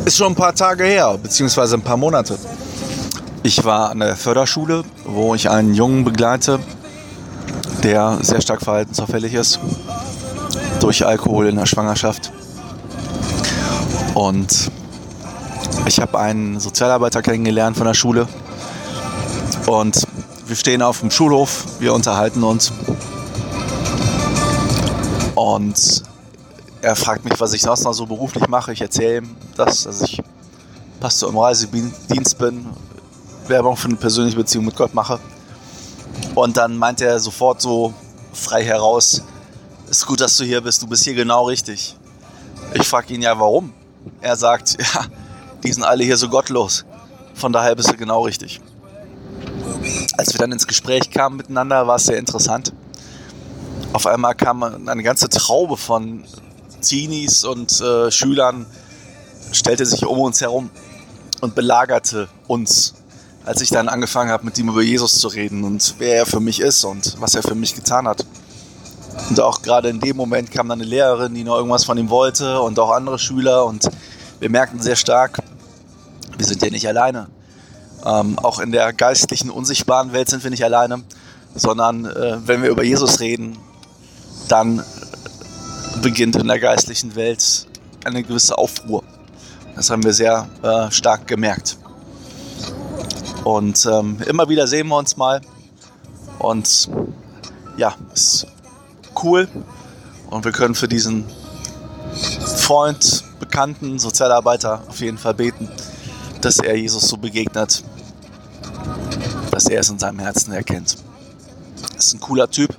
Ist schon ein paar Tage her, beziehungsweise ein paar Monate. Ich war an der Förderschule, wo ich einen Jungen begleite, der sehr stark verhaltensauffällig ist durch Alkohol in der Schwangerschaft. Und ich habe einen Sozialarbeiter kennengelernt von der Schule und wir stehen auf dem Schulhof, wir unterhalten uns und er fragt mich, was ich sonst noch so beruflich mache. Ich erzähle ihm das, dass ich Pastor im Reisedienst bin, Werbung für eine persönliche Beziehung mit Gott mache. Und dann meint er sofort so frei heraus, ist gut, dass du hier bist, du bist hier genau richtig. Ich frage ihn ja, warum? Er sagt, ja, die sind alle hier so gottlos, von daher bist du genau richtig. Als wir dann ins Gespräch kamen miteinander, war es sehr interessant. Auf einmal kam eine ganze Traube von Teenies und Schülern, stellte sich um uns herum und belagerte uns, als ich dann angefangen habe, mit ihm über Jesus zu reden und wer er für mich ist und was er für mich getan hat. Und auch gerade in dem Moment kam dann eine Lehrerin, die noch irgendwas von ihm wollte und auch andere Schüler und wir merkten sehr stark, wir sind hier nicht alleine. Auch in der geistlichen, unsichtbaren Welt sind wir nicht alleine, sondern wenn wir über Jesus reden, dann beginnt in der geistlichen Welt eine gewisse Aufruhr. Das haben wir sehr stark gemerkt. Und immer wieder sehen wir uns mal und ja, ist cool und wir können für diesen Freund, Bekannten, Sozialarbeiter auf jeden Fall beten, dass er Jesus so begegnet, dass er es in seinem Herzen erkennt. Ist ein cooler Typ,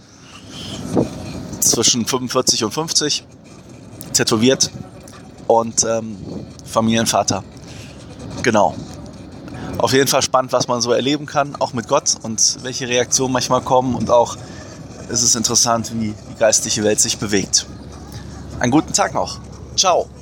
zwischen 45 und 50, tätowiert und Familienvater. Genau. Auf jeden Fall spannend, was man so erleben kann, auch mit Gott und welche Reaktionen manchmal kommen und auch ist es interessant, wie die geistliche Welt sich bewegt. Einen guten Tag noch. Ciao.